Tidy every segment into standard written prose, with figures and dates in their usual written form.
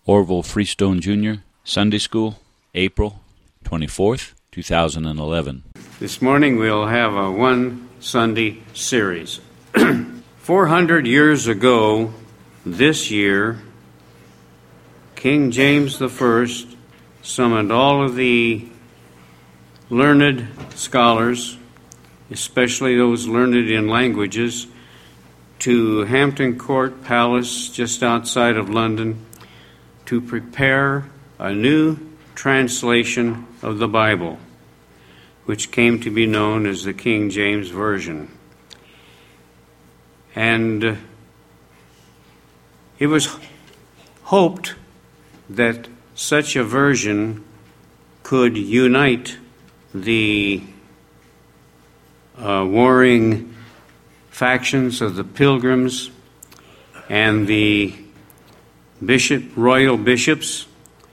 Orville Freestone Jr., Sunday School, April 24th, 2011. This morning we'll have a one Sunday series. 400 years ago, this year, King James I summoned all of the learned scholars, especially those learned in languages, to Hampton Court Palace just outside of London to prepare a new translation of the Bible, which came to be known as the King James Version. And it was hoped that such a version could unite the warring factions of the Pilgrims and the royal bishops,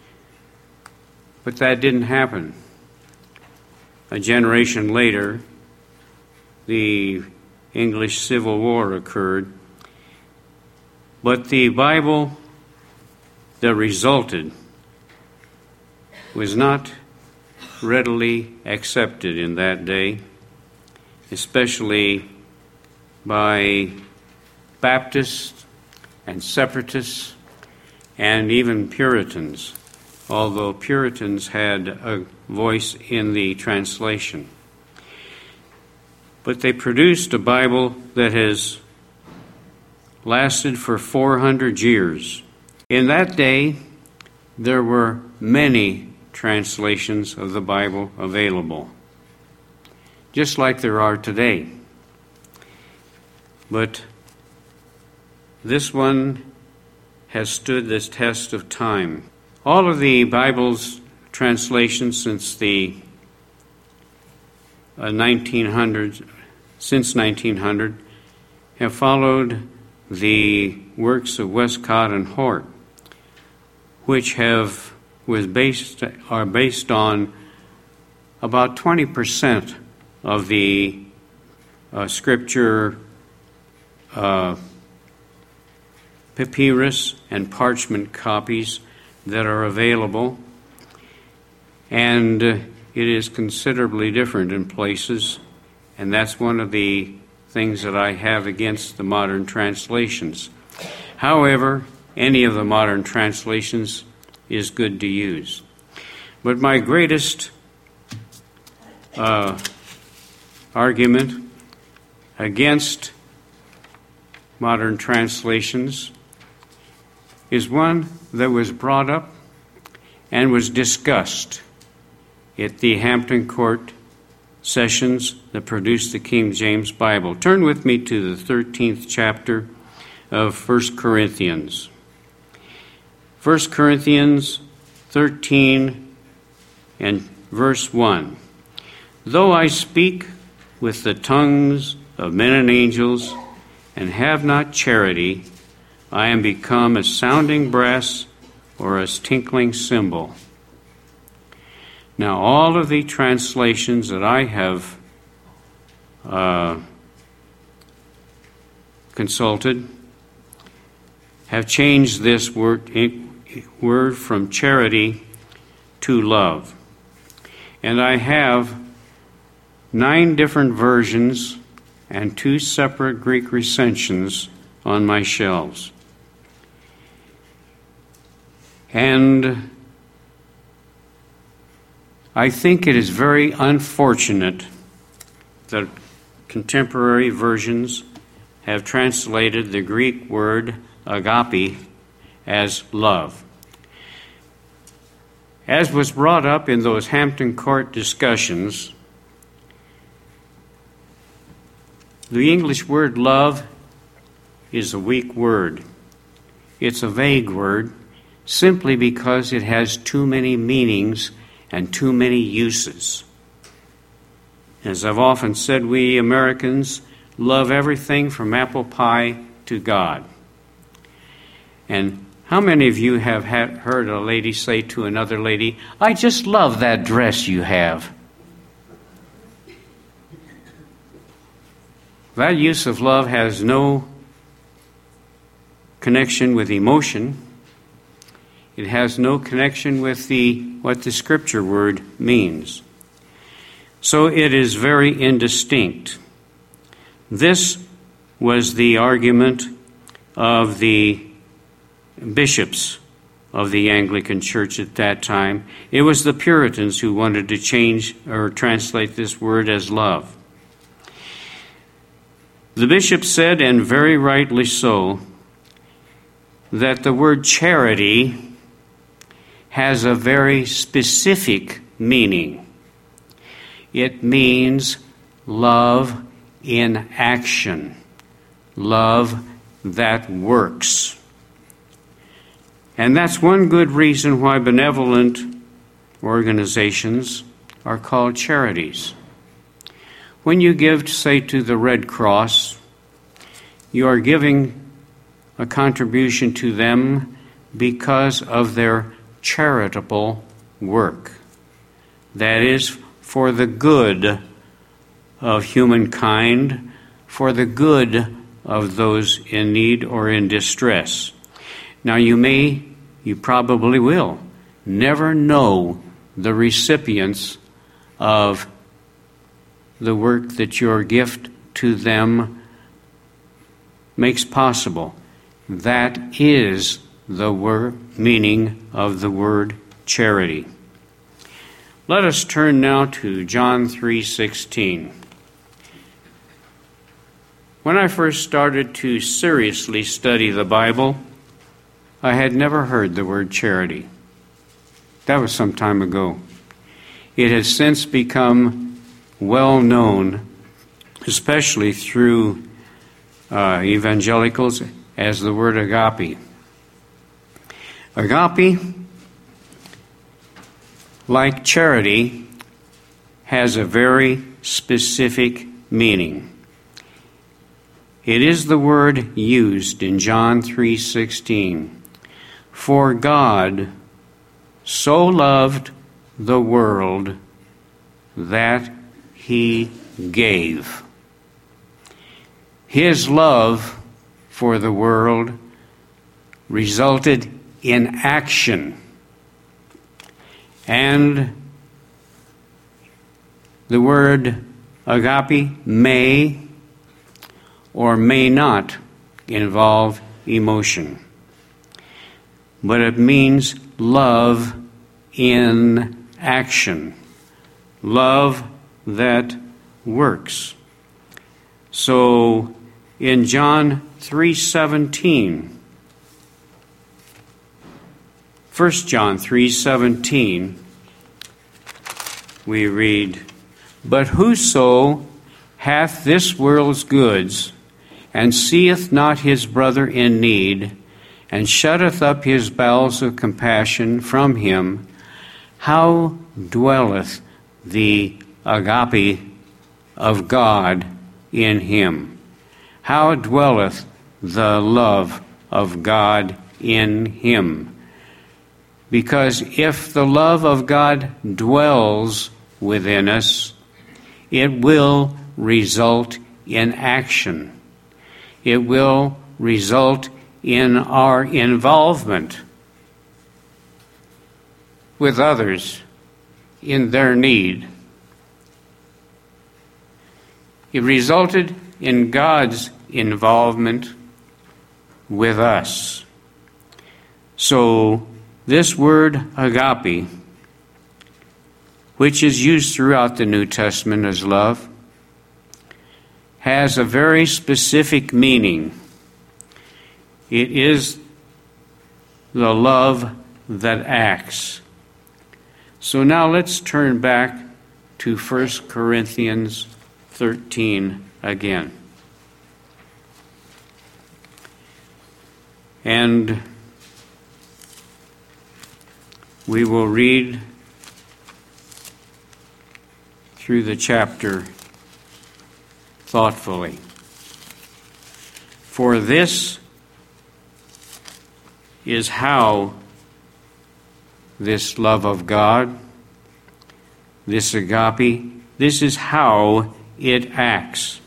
but that didn't happen. A generation later, the English Civil War occurred, but the Bible that resulted was not readily accepted in that day, especially by Baptists and Separatists and even Puritans, although Puritans had a voice in the translation. But they produced a Bible that has lasted for 400 years. In that day, there were many translations of the Bible available, just like there are today. But this one has stood this test of time. All of the Bible's translations since the 1900 have followed the works of Westcott and Hort, which are based on about 20% of the scripture papyrus and parchment copies that are available, and it is considerably different in places, and that's one of the things that I have against the modern translations. However, any of the modern translations is good to use. But my greatest argument against modern translations is one that was brought up and was discussed at the Hampton Court sessions that produced the King James Bible. Turn with me to the 13th chapter of 1 Corinthians. 1 Corinthians 13 and verse 1. Though I speak with the tongues of men and angels and have not charity, I am become a sounding brass or a tinkling cymbal. Now, all of the translations that I have consulted have changed this word from charity to love. And I have 9 different versions and 2 separate Greek recensions on my shelves. And I think it is very unfortunate that contemporary versions have translated the Greek word agape as love. As was brought up in those Hampton Court discussions, the English word love is a weak word. It's a vague word simply because it has too many meanings and too many uses. As I've often said, we Americans love everything from apple pie to God. And how many of you have heard a lady say to another lady, "I just love that dress you have"? That use of love has no connection with emotion. It has no connection with what the Scripture word means. So it is very indistinct. This was the argument of the bishops of the Anglican Church at that time. It was the Puritans who wanted to change or translate this word as love. The bishop said, and very rightly so, that the word charity has a very specific meaning. It means love in action, love that works. And that's one good reason why benevolent organizations are called charities. When you give, say, to the Red Cross, you are giving a contribution to them because of their charitable work. That is, for the good of humankind, for the good of those in need or in distress. Now you probably will never know the recipients of the work that your gift to them makes possible. That is the meaning of the word charity. Let us turn now to John 3:16. When I first started to seriously study the Bible, I had never heard the word charity. That was some time ago. It has since become well known, especially through evangelicals, as the word agape. Agape, like charity, has a very specific meaning. It is the word used in John 3:16. For God so loved the world that he gave. His love for the world resulted in action. And the word agape may or may not involve emotion, but it means love in action, love that works. So in John 3:17, 1 John 3:17, we read, But whoso hath this world's goods, and seeth not his brother in need, and shutteth up his bowels of compassion from him, how dwelleth the agape of God in him? How dwelleth the love of God in him? Because if the love of God dwells within us, it will result in action. It will result in our involvement with others in their need. It resulted in God's involvement with us. So this word agape, which is used throughout the New Testament as love, has a very specific meaning. It is the love that acts. So now let's turn back to 1 Corinthians 13 again. And we will read through the chapter thoughtfully. For this is how this love of God, this agape, this is how it acts.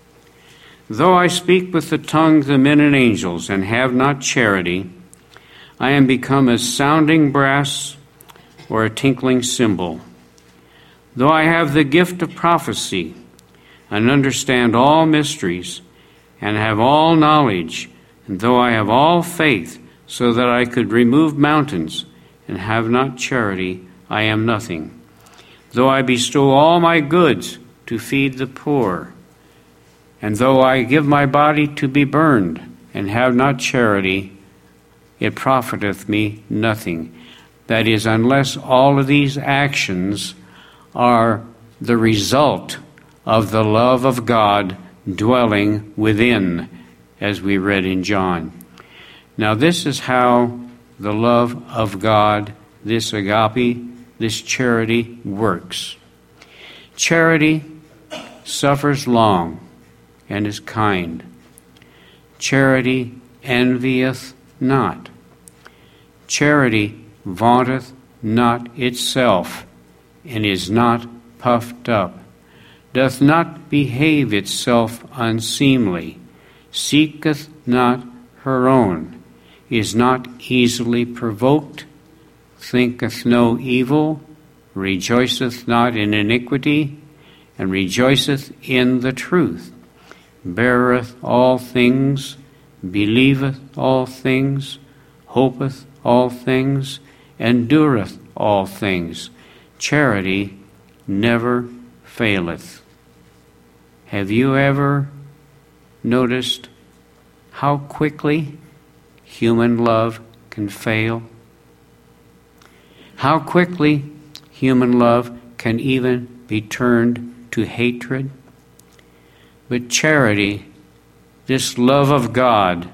Though I speak with the tongues of men and angels and have not charity, I am become as sounding brass or a tinkling cymbal. Though I have the gift of prophecy and understand all mysteries and have all knowledge, and though I have all faith so that I could remove mountains and have not charity, I am nothing. Though I bestow all my goods to feed the poor, and though I give my body to be burned and have not charity, it profiteth me nothing. That is, unless all of these actions are the result of the love of God dwelling within, as we read in John. Now this is how the love of God, this agape, this charity works. Charity suffers long and is kind. Charity envieth not. Charity vaunteth not itself, and is not puffed up, doth not behave itself unseemly, seeketh not her own, is not easily provoked, thinketh no evil, rejoiceth not in iniquity, and rejoiceth in the truth, beareth all things, believeth all things, hopeth all things, endureth all things. Charity never faileth. Have you ever noticed how quickly human love can fail? How quickly human love can even be turned to hatred? But charity, this love of God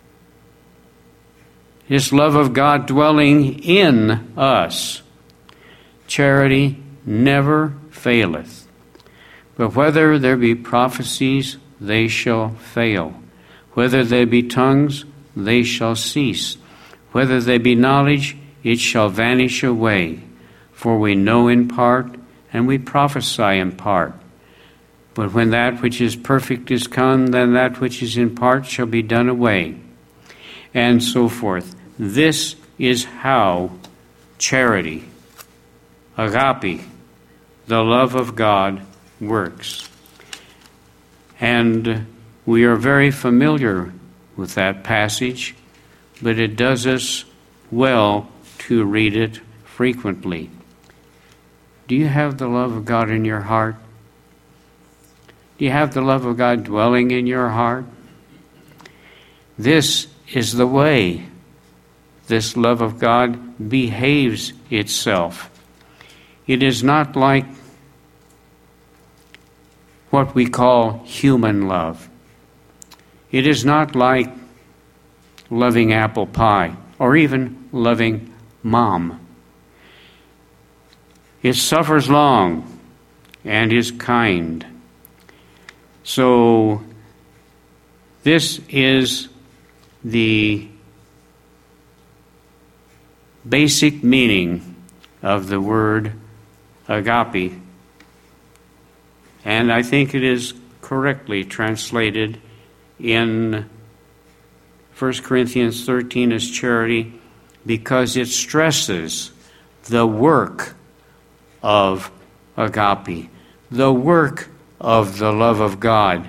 dwelling in us, charity never faileth. But whether there be prophecies, they shall fail. Whether there be tongues, they shall cease. Whether there be knowledge, it shall vanish away. For we know in part, and we prophesy in part. But when that which is perfect is come, then that which is in part shall be done away. And so forth. This is how charity, agape, the love of God, works. And we are very familiar with that passage, but it does us well to read it frequently. Do you have the love of God in your heart? Do you have the love of God dwelling in your heart? This is the way this love of God behaves itself. It is not like what we call human love. It is not like loving apple pie or even loving mom. It suffers long and is kind. So this is the basic meaning of the word agape. And I think it is correctly translated in 1 Corinthians 13 as charity, because it stresses the work of agape, the work of the love of God.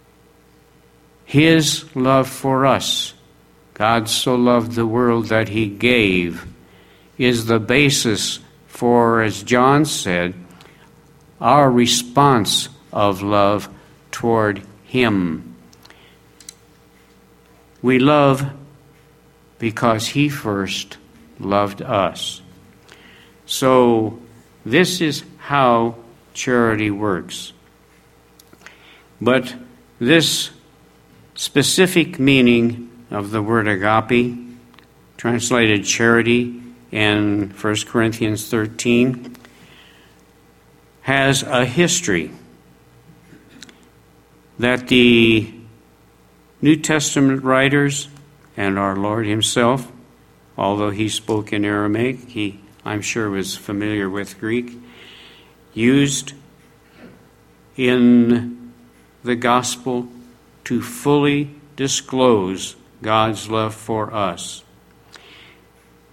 His love for us, God so loved the world that he gave, is the basis for, as John said, our response of love toward him. We love because he first loved us. So this is how charity works. But this specific meaning of the word agape, translated charity in 1 Corinthians 13, has a history that the New Testament writers and our Lord himself, although he spoke in Aramaic, he, I'm sure, was familiar with Greek, used in the gospel to fully disclose God's love for us.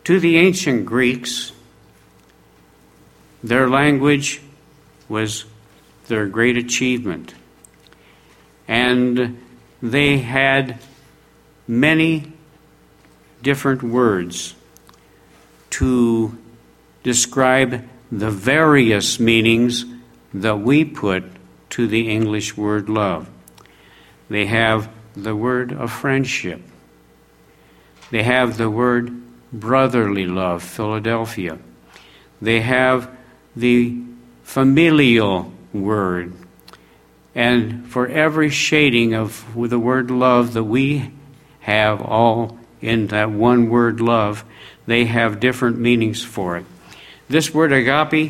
To the ancient Greeks, their language was their great achievement. And they had many different words to describe the various meanings that we put to the English word love. They have the word of friendship. They have the word brotherly love, Philadelphia. They have the familial word. And for every shading of the word love that we have all in that one word love, they have different meanings for it. This word agape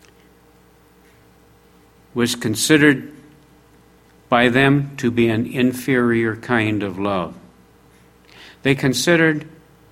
was considered by them to be an inferior kind of love. They considered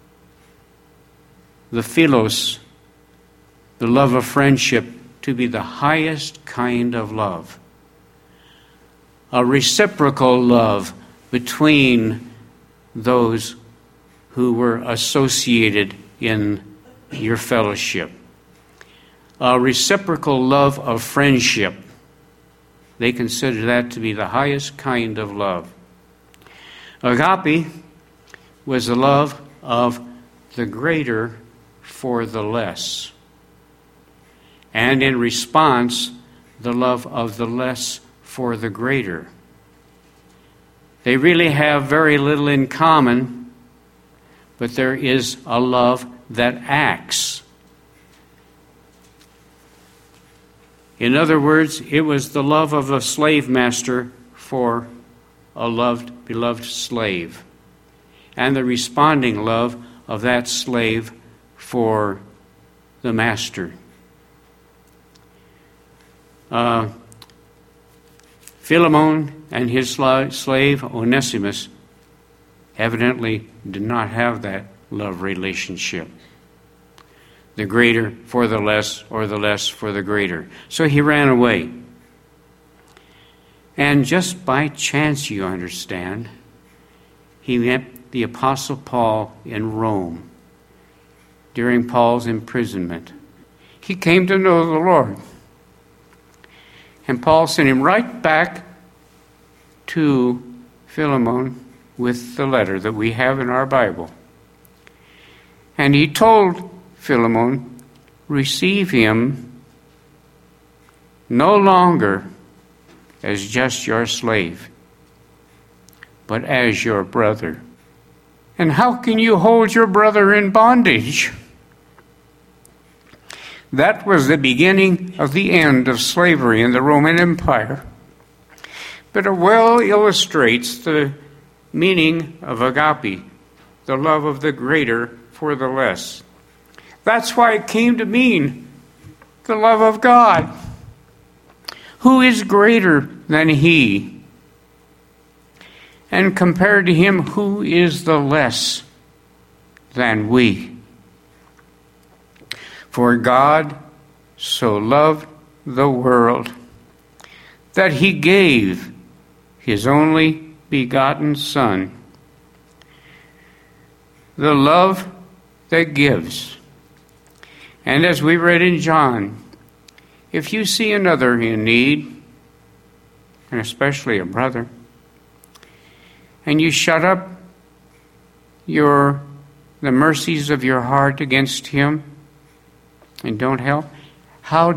the philos, the love of friendship, to be the highest kind of love. A reciprocal love between those who were associated in your fellowship. A reciprocal love of friendship. They consider that to be the highest kind of love. Agape was the love of the greater for the less. And in response, the love of the less for the greater. They really have very little in common, but there is a love that acts. In other words, it was the love of a slave master for a beloved slave, and the responding love of that slave for the master. Philemon and his slave Onesimus evidently did not have that love relationship. The greater for the less, or the less for the greater. So he ran away. And just by chance, you understand, he met the Apostle Paul in Rome during Paul's imprisonment. He came to know the Lord. And Paul sent him right back to Philemon with the letter that we have in our Bible. And he told Philemon, receive him no longer as just your slave, but as your brother. And how can you hold your brother in bondage? That was the beginning of the end of slavery in the Roman Empire. But it well illustrates the meaning of agape, the love of the greater for the less. That's why it came to mean the love of God. Who is greater than he? And compared to him, who is the less than we? For God so loved the world that he gave his only begotten Son. The love that gives. And as we read in John, if you see another in need, and especially a brother, and you shut up the mercies of your heart against him and don't help, how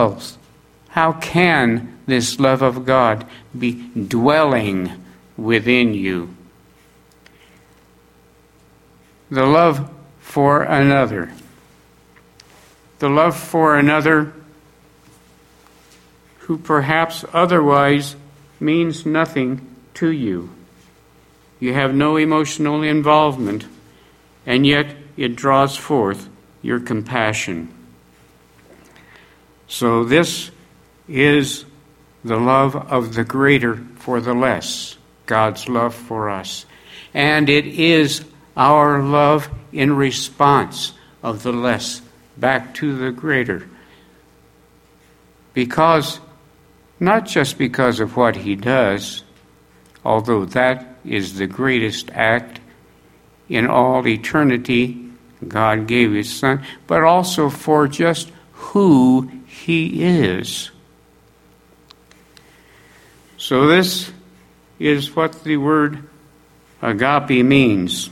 can this love of God be dwelling within you? The love for another. The love for another who perhaps otherwise means nothing to you. You have no emotional involvement, and yet it draws forth your compassion. So this is the love of the greater for the less, God's love for us. And it is our love in response of the less back to the greater. Because, not just because of what he does, although that is the greatest act in all eternity, God gave his Son, but also for just who he is. So this is what the word agape means.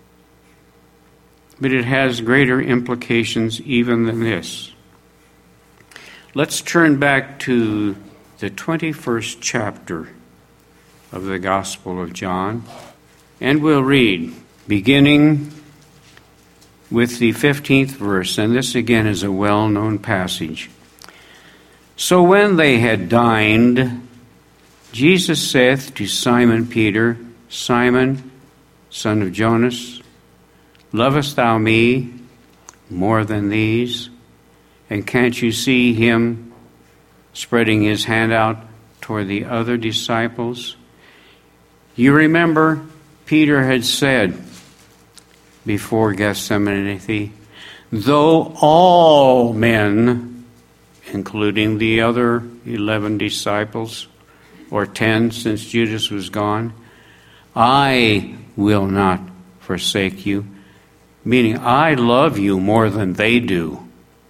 But it has greater implications even than this. Let's turn back to the 21st chapter of the Gospel of John, and we'll read, beginning with the 15th verse, and this again is a well-known passage. So when they had dined, Jesus saith to Simon Peter, Simon, son of Jonas, lovest thou me more than these? And can't you see him spreading his hand out toward the other disciples? You remember Peter had said before Gethsemane, though all men, including the other 11 disciples, or 10 since Judas was gone, I will not forsake you. Meaning, I love you more than they do.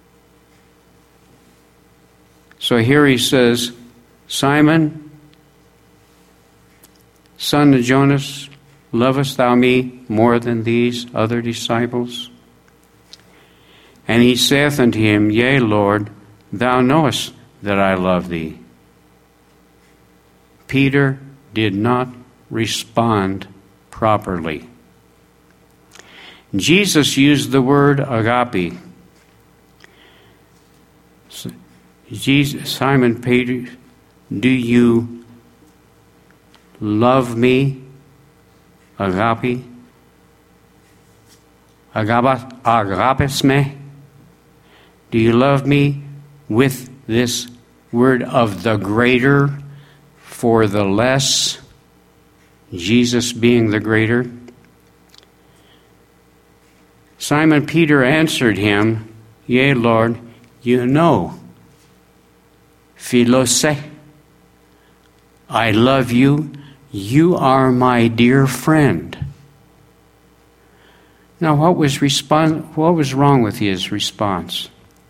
So here he says, Simon, son of Jonas, lovest thou me more than these other disciples? And he saith unto him, Yea, Lord, thou knowest that I love thee. Peter did not respond properly. Jesus used the word agape. Simon Peter, do you love me? Agape? Agapes me? Do you love me with this word of the greater for the less? Jesus being the greater? Simon Peter answered him, Yea, Lord, you know. Philose, I love you. You are my dear friend. Now, what was wrong with his response?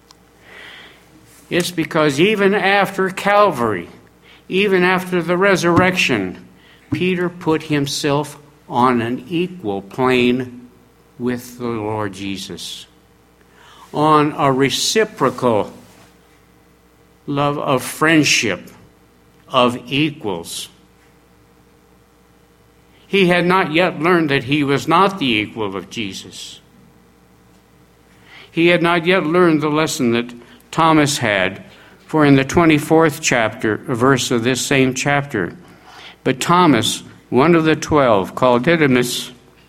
It's because even after Calvary, even after the resurrection, Peter put himself on an equal plane with the Lord Jesus, on a reciprocal love of friendship, of equals. He had not yet learned that he was not the equal of Jesus. He had not yet learned the lesson that Thomas had, for in the 24th verse of this same chapter, but Thomas, one of the 12, called Didymus,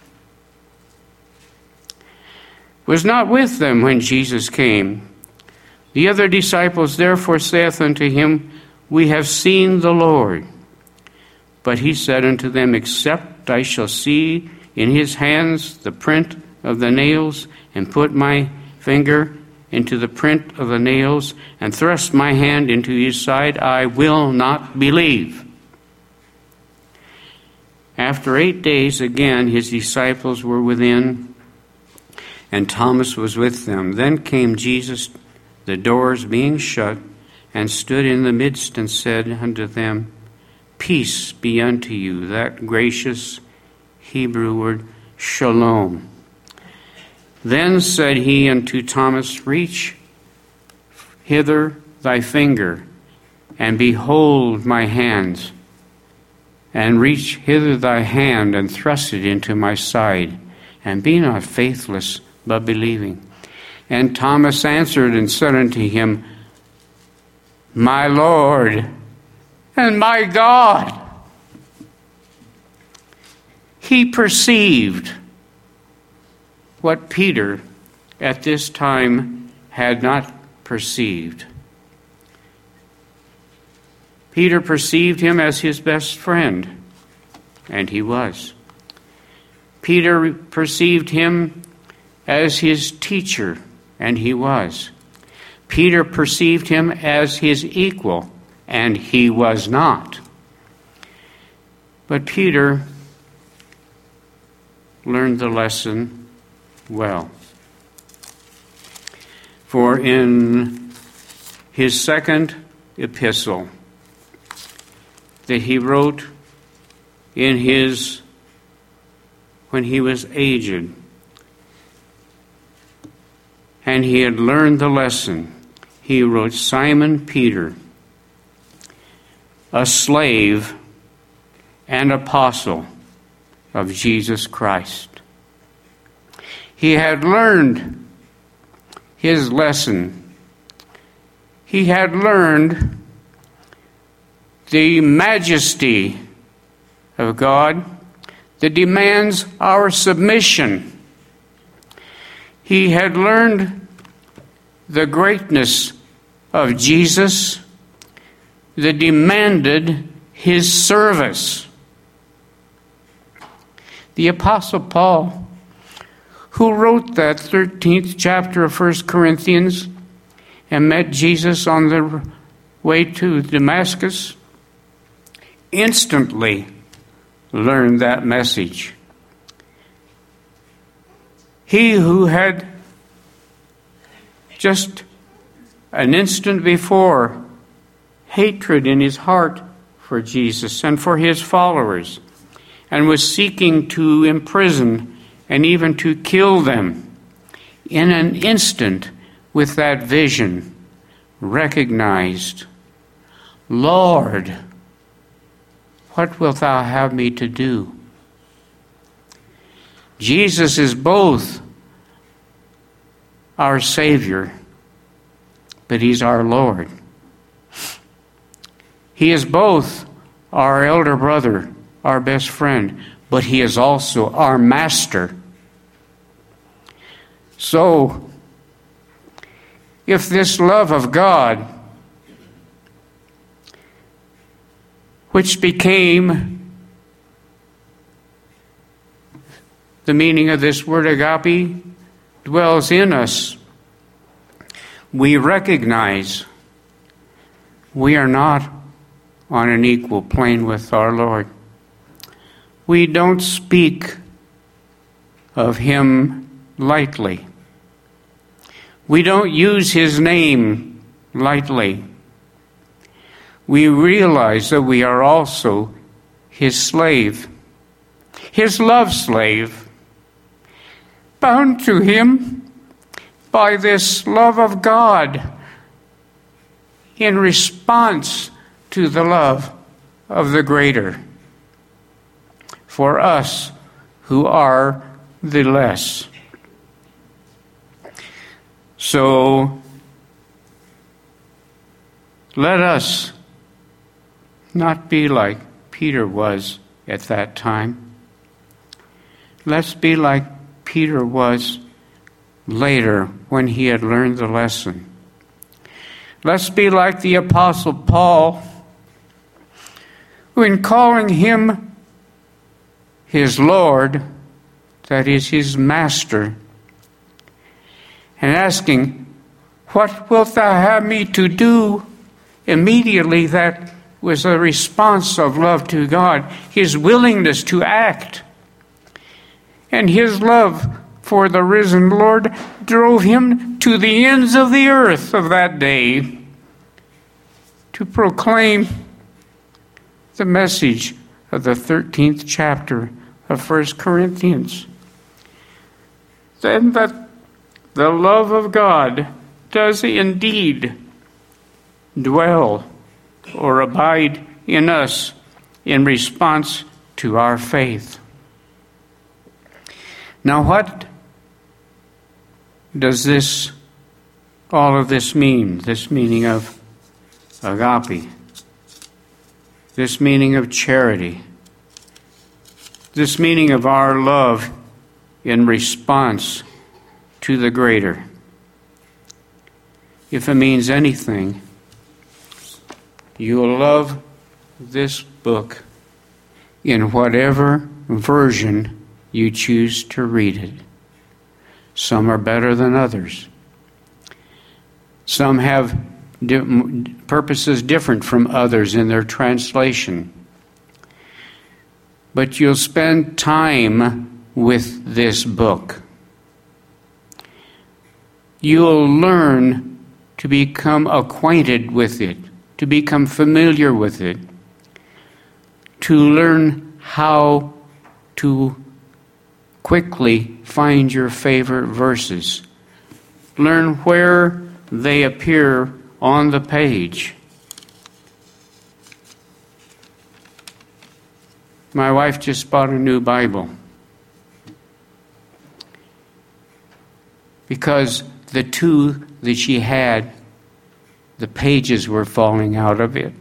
was not with them when Jesus came. The other disciples therefore saith unto him, We have seen the Lord. But he said unto them, Except I shall see in his hands the print of the nails, and put my finger into the print of the nails, and thrust my hand into his side, I will not believe. After 8 days, again, his disciples were within, and Thomas was with them. Then came Jesus, the doors being shut, and stood in the midst, and said unto them, Peace be unto you. That gracious Hebrew word, shalom. Then said he unto Thomas, Reach hither thy finger, and behold my hands, and reach hither thy hand, and thrust it into my side, and be not faithless, but believing. And Thomas answered and said unto him, My Lord and my God. He perceived what Peter at this time had not perceived. Peter perceived him as his best friend, and he was. Peter perceived him as his teacher, and he was. Peter perceived him as his equal, and he was not. But Peter learned the lesson well. For in his second epistle that he wrote when he was aged, and he had learned the lesson, he wrote, Simon Peter, a slave and apostle of Jesus Christ. He had learned his lesson. He had learned the majesty of God that demands our submission. He had learned the greatness of Jesus that demanded his service. The Apostle Paul, who wrote that 13th chapter of 1 Corinthians and met Jesus on the way to Damascus, instantly learned that message. He who had just an instant before hatred in his heart for Jesus and for his followers, and was seeking to imprison and even to kill them, in an instant with that vision recognized, Lord, what wilt thou have me to do? Jesus is both our Savior, but he's our Lord. He is both our elder brother, our best friend, but he is also our master. So, if this love of God, which became the meaning of this word agape, dwells in us, we recognize we are not on an equal plane with our Lord. We don't speak of him lightly. We don't use his name lightly. We realize that we are also his slave, his love slave, bound to him by this love of God in response to the love of the greater for us who are the less. So let us not be like Peter was at that time. Let's be like Peter was later when he had learned the lesson. Let's be like the Apostle Paul, who in calling him his Lord, that is his master, and asking, what wilt thou have me to do? Immediately that was a response of love to God, his willingness to act. And his love for the risen Lord drove him to the ends of the earth of that day to proclaim the message of the 13th chapter of 1 Corinthians. Then that the love of God does indeed dwell or abide in us in response to our faith. Now what does all of this mean? This meaning of agape, this meaning of charity, this meaning of our love in response to the greater. If it means anything, you will love this book in whatever version you choose to read it. Some are better than others. Some have purposes different from others in their translation. But you'll spend time with this book. you'll learn to become acquainted with it, to become familiar with it, to learn how to quickly find your favorite verses. Learn where they appear on the page. My wife just bought a new Bible because the two that she had, the pages were falling out of it.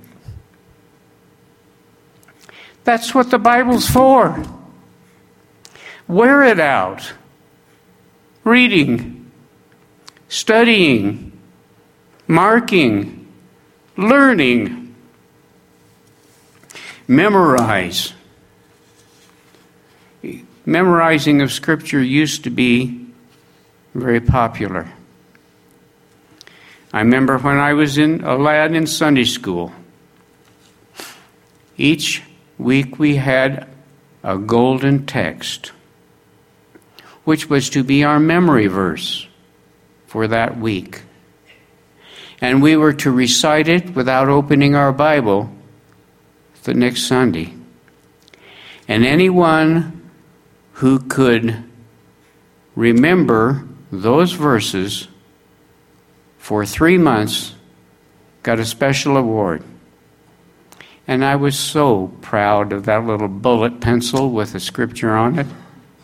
That's what the Bible's for. Wear it out. Reading, studying, marking, learning, memorize. Memorizing of Scripture used to be very popular. I remember when I was a lad in Sunday school, each week we had a golden text, which was to be our memory verse for that week. And we were to recite it without opening our Bible the next Sunday. And anyone who could remember those verses for 3 months got a special award. And I was so proud of that little bullet pencil with a scripture on it.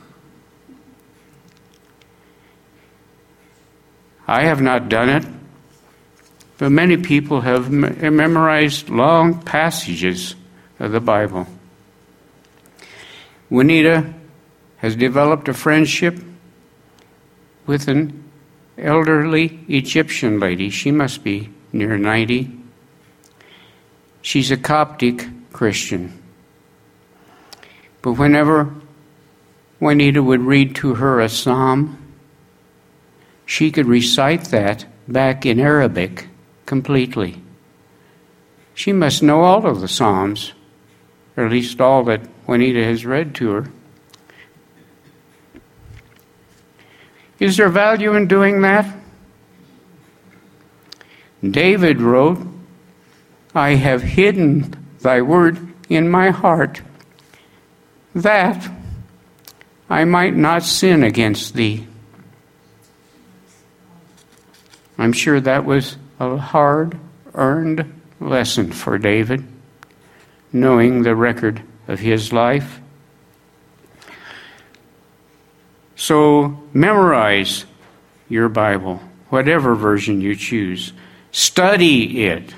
I have not done it, but many people have memorized long passages of the Bible. Juanita has developed a friendship with an elderly Egyptian lady. She must be near 90. She's a Coptic Christian. But whenever Juanita would read to her a psalm, she could recite that back in Arabic completely. She must know all of the psalms, or at least all that Juanita has read to her. Is there value in doing that? David wrote, I have hidden thy word in my heart, that I might not sin against thee. I'm sure that was a hard-earned lesson for David, knowing the record of his life. So memorize your Bible, whatever version you choose. Study it.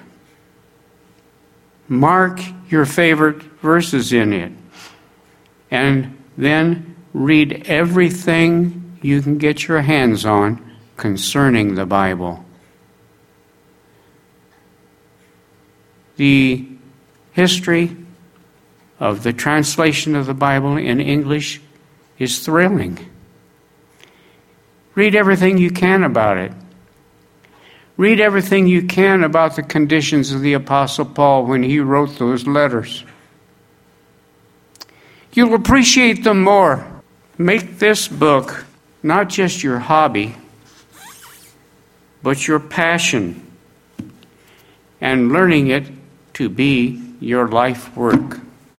Mark your favorite verses in it. And then read everything you can get your hands on concerning the Bible. The history of the translation of the Bible in English is thrilling. Read everything you can about it. Read everything you can about the conditions of the Apostle Paul when he wrote those letters. You'll appreciate them more. Make this book not just your hobby, but your passion, and learning it to be your life work.